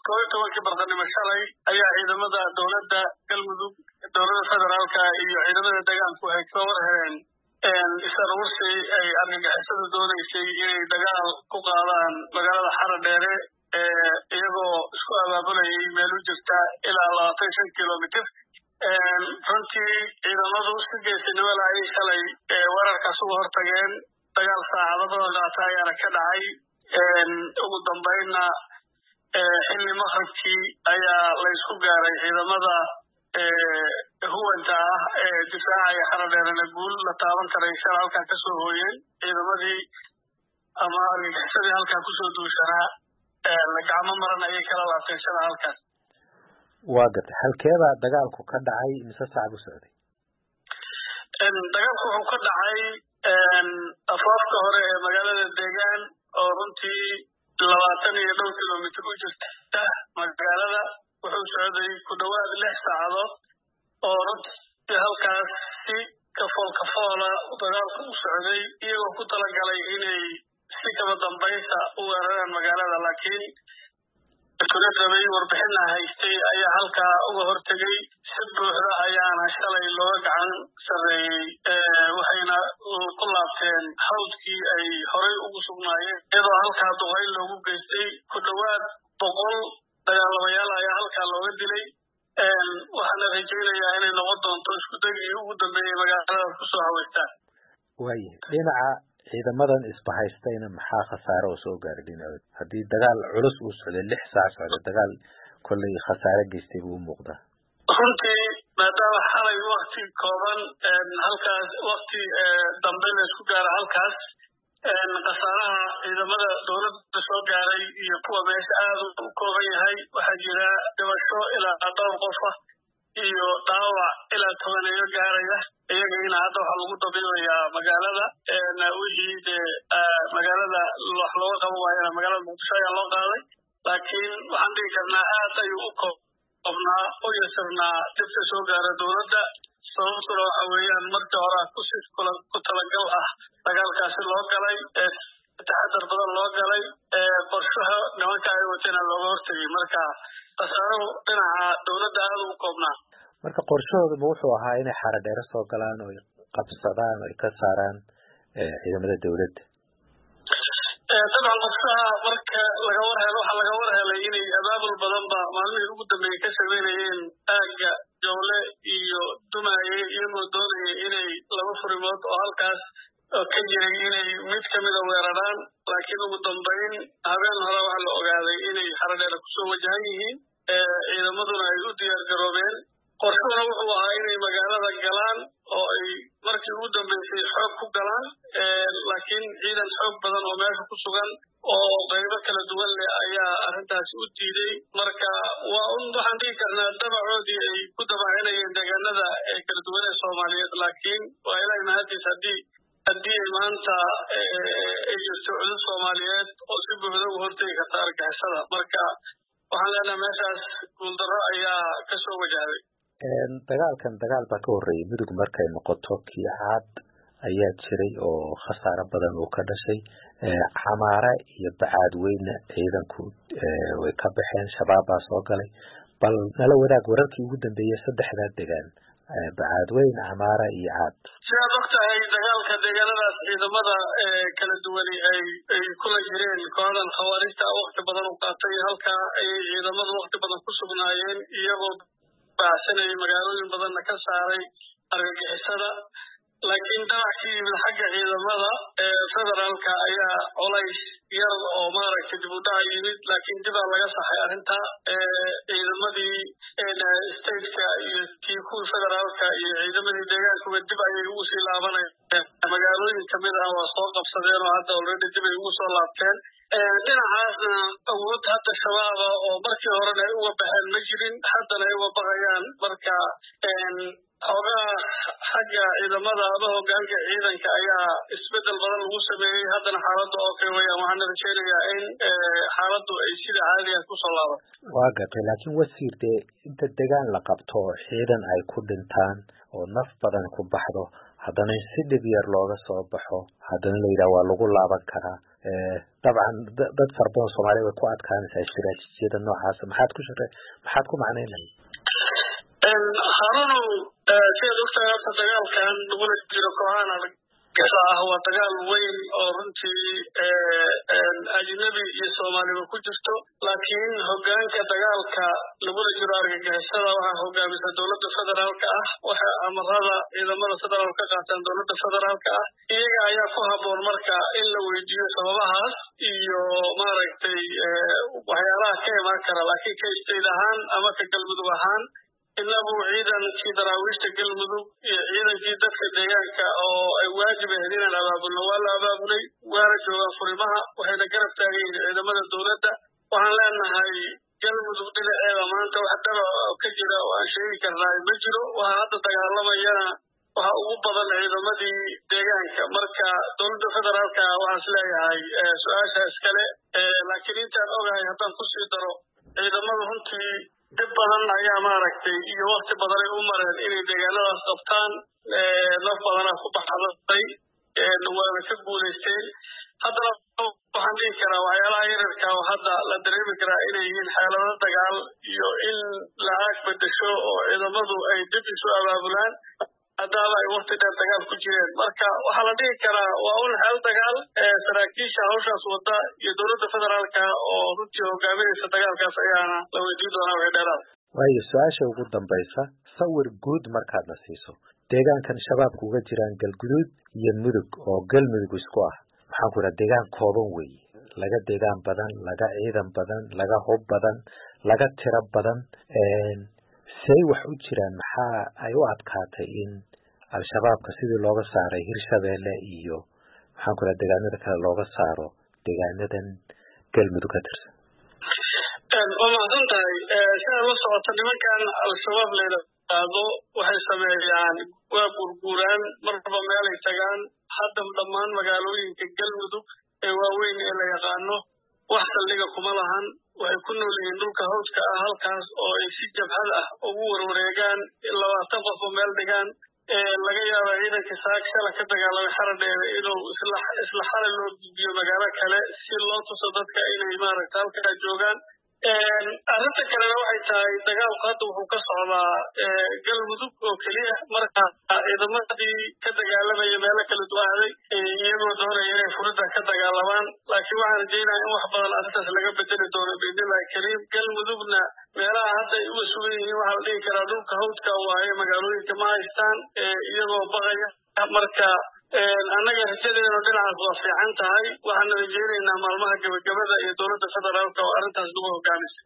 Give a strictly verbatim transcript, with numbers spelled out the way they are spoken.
koob iyo tobankii barqanimo shalay ayaa ciidamada dowladda galmudug dowladda federaalka iyo ciidamada deegaanku ay ka war heleen isarursi ay argagixisada doonaysay inay dagaal ku qaadaan magaalada Xaradheere iyagoo isku abaabulayay meel u jirta ilaa labaatan iyo shan kiiloomitir runtii ciidamadu si geesinimo leh ay shalay weerarkaas uga hortageen dagaal saacado badan qaatay ayaana ka dhacay ugu dambeynna xilli maqribkii ayaa la isku gaaray ciidamada huwanta ah ee difaacaya Xaradheerena guul la taaban karay shalay halkaa ka soo hooyeen ciidamadii ama argagixisadii halkaa kusoo duushanaa gacmo maran ayay kala laabteen shalay halkaas. waa gartay halkeeda dagaalku ka dhacay mise saac u socday? dagaalku wuxuu ka dhacay afaafka hore ee magaalada deegaan oo runtii labaatan iyo dhowr kiiloomitir u jirta magaalada wuxuu socday ku dhawaad lix saacadood oo runtii halkaas si kafool kafoola dagaalku u socday iyagoo ku talagalay inay si kaba dambaysa u weeraraan magaalada laakiin kula rabay warbixina haystay ayaa halkaa uga hortegay si buuxda ayaana shalay looga gacan sarreeyey waxayna ku laabteen hawdkii ay horay ugu sugnaayeen iyadoo halkaa duqeyn loogu geystay ku dhawaad boqol dagaalamayaal ayaa halkaa looga dilay waxaana rajaynayaa inay noqon doonto isku dagii ugu dambeeyey magaalada kusoo haweystaan. waaye dhinaca ciidamadan isbahaystayna maxaa khasaare oo soo gaaray dhinacood haddii dagaal culus uu socday lix saac socday dagaal kolley khasaare geystay buu u muuqdaa? runtii maadaama xalay wakti kooban halkaas wakti dambe la isku gaara halkaas khasaaraha ciidamada dowladda soo gaaray iyo kuwa meesha aad u kooban yahay waxaa jira dhibasho ilaa dhowr qof ah iyo dhaawac ilaa tobaneeyo gaaraya iyagana hadda waxaa lagu dabiibayaa magaalada wixii dee magaalada wax looga qaban waayana magaalada muqdisho ayaa loo qaaday laakiin waxaan dhihi karnaa aad ayuu u koobnaa u yasirnaa dhibka soo gaara dowladda sababtuna waxa weeyaan markii hore kusi ku talagal ah dagaalkaasi loo galay taxadar badan loo galay qorshaha nimanka ay watena looga hortegay marka khasaaruhu dhinaca dowladda aad ugu koobnaa. marka qorshahooduba wuxuu ahaa inay Xaradheere soo galaan oo qabsadaan oo ka saaraan ciidamada dowladda? dabcan qorshaha marka laga war helo waxaa laga war helay inay abaabul badanba maalmihii ugu dambeeyey ka sameynayeen aagga jawle iyo dumaaye iyagoo doonaya inay laba furimood oo halkaas ka jiray inay mid kamida weeraraan laakiin ugu dambeyn habeen hore waxaa la ogaaday inay Xaradheere kusoo wajahan yihiin ciidamaduna ay u diyaar garoobeen. qorshuna wuxuu ahaa inay magaalada galaan oo ay markii ugu dambeysay xoog ku galaan laakiin ciidan xoog badan oo meesha ku sugan oo qaybo kala duwan leh ayaa arrintaasi u diiday marka waa un waxaan dhihi karnaa dabacoodii ay ku dabaacinayeen deegaanada ee kala duwan ee Soomaaliyeed laakiin waa ilaahay mahadiis haddii haddii ay maanta ay jirto cudud Soomaaliyeed oo si buuxda uga hortegi karta argagixisada marka waxaan leenahay meeshaas guuldarro ayaa kasoo wajahday. dagaalkan dagaal baa ka horreeyay mudug markay noqoto kii caad ayaa jiray oo khasaare badan uu ka dhashay Xamaare iyo Bacaadweyne ciidanku way ka baxeen shabaab baa soo galay bal nala wadaag wararkii ugu dambeeyay saddexdaa deegaan Bacaadweyne Xamaare iyo Caad. sidaad ogtahay dagaalka deegaanadaas ciidamada kala duwani ay ay kula jireen kooxdan khawaarijta waqti badan u qaatay halkaa ay ciidamadu waqti badan ku sugnaayeen iyagoo baasanay magaalooyin badanna ka saaray argagixisada laakiin danackii yimid xagga ciidamada federaalka ayaa colays yar oo maaragtay dib u dhac yimid laakiin dibaa laga saxay arrinta ciidamadii stateka iyo kii kuwii federaalka iyo ciidamadii deegaankuba dib ayay ugu sii laabanayeen magaalooyin kamid ah waa soo qabsadeen oo hadda already dib ay ugu soo laabteen dhinacaasna awood hadda shabaaba oo markii horena ay uga baxeen ma jirin haddana ay uga baqayaan marka xoogaa xagga ciidamada ama hogaanka ciidanka ayaa isbedel badan lagu sameeyey haddana xaaladda oo kale weyaan waxaana rajaynayaa in xaaladdu ay sida caadiga kusoo laabato. waa gartay laakiin wasiir dee inta degaan la qabto ciidan ay ku dhintaan oo naf badan ku baxdo haddana si dhib yar looga soo baxo haddana la yidhaha waa lagu laaban karaa dabcan dad fara badan Soomaaliya way ku adkaanaysaa istiraatiijiyada noocaas maxaad ku shaqey maxaad ku macnayn lahayd harunu sida ogtahay dagaalkan lagula jiro kooxahan argagixisada ah waa dagaal weyn oo runtii ajnabi iyo Soomaaliba ku jirto laakiin hoggaanka dagaalka lagula jiro argagixisada waxaa hogaamisa dowladda federaalka ah waxa amarada ciidamada federaalka qaataan dowladda federaalka ah iyaga ayaa ku haboon marka in la weydiiyo sababahaas iyo maaragtay waxyaalaha ka imaan kara laakiin ka istayd ahaan ama ka galmudug ahaan inagu ciidankii daraawiishta galmudug iyo ciidankii dadka deegaanka oo ay waajib ahayd inaan abaabulno waa la abaabulay waana joogaan furimaha waxayna garab taagan yihiin ciidamada dowladda waxaan leenahay galmudug dhinaceeda maanta wax dhaba ka jira oo aan sheegi karnaa ma jiro waxaa hadda dagaalamayana waxa ugu badan ciidamadii deegaanka marka dowladda federaalka waxaan isleeyahay su-aashaas kale laakiin intaan ogahay haddaan kusii daro ciidamada runtii dib badan ayaa maaragtay iyo waqti badan ay u mareen inay deegaanadaas qabtaan naf badanaa ku baxday waana ka guulaysteen haddana waxaan dhihi karaa waxyaalaha yararka oo hadda la dareemi karaa inay yihiin xeelado dagaal iyo in lacag bedesho oo ciidamadu ay dib isu abaabulaan haddaaba ay waqti dheer dagaal ku jireen marka waxaa la dhihi karaa waa un xeel dagaal saraakiisha hawshaas wada iyo dowladda federaalka oo runtii hogaaminaysa dagaalkaas ayaana la weydiin doonaa wixii dheeraad waayo su-aasha ugu dambaysa sawir guud markaadna siiso deegaankan shabaabku uga jiraan galguduud iyo mudug oo galmudug isku ah maxaan ku idhaha deegaan kooban weeye laga deegaan badan laga ciidan badan laga hub badan laga tiro badan say wax u jiraan maxaa ay u adkaatay in al-shabaabka sidii looga saaray Hirshabeelle iyo maxaan ku idhaha deegaanada kale looga saaro deegaanadan galmudug ka tirsan waa mahadsan tahay sida la socota nimankan al-shabaab la yidhaahdo waxay sameeyaan waa gurguraan marba meelay tagaan hadda dhammaan magaalooyinka galmudug ee waaweyn ee la yaqaano wax saldhiga kuma lahan waxay ku nool yihiin dhulka hawska ah halkaas oo ay si jabhad ah ugu warwareegaan labaatan qof oo meel dhigaan laga yaaba ciidanka saak shala ka dagaalamay xaradheeda inuu isla isla xalay loo gudbiyo magaalo kale si loo tuso dadka inay maaragta halkaa joogaan arrinta kalena waxay tahay dagaalku hadda wuxuu ka socdaa galmudug oo keliya marka ciidamadii ka dagaalamaya meelo kala duwaaday iyagoo doonaya inay furida ka dagaalamaan laakiin waxaan rajaynayaa in wax badan arrintaas laga bedeli doono biidnillahi kariim galmudugna meelaha hadda ay uga sugan yihiin waxaa la dhihi karaa dhulka hawdka waaye magaalooyinka ma haystaan iyagoo baqaya marka annaga rajadeena dhinacaas waa fiican tahay waxaana rajaynaynaa maalmaha gabagabada iyo dowladda federaalka oo arrintaas lagu hogaamisa